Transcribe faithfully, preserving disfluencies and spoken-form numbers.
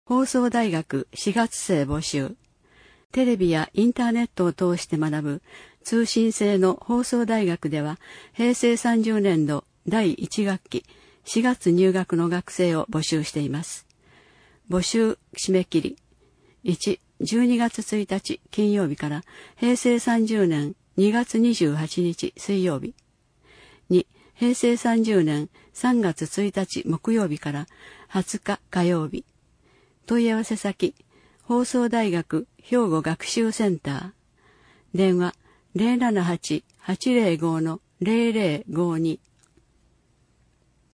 放送大学しがつ生募集。テレビやインターネットを通して学ぶ通信制の放送大学では、へいせいさんじゅうねんどだいいち学期しがつ入学の学生を募集しています。募集締め切り。いち、じゅうにがつついたち金曜日からへいせいさんじゅうねんにがつにじゅうはちにち水曜日。に、へいせいさんじゅうねんさんがつついたち木曜日からはつか火曜日。問い合わせ先、放送大学兵庫学習センター。電話 ゼロななはち はちゼロご ゼロゼロごに。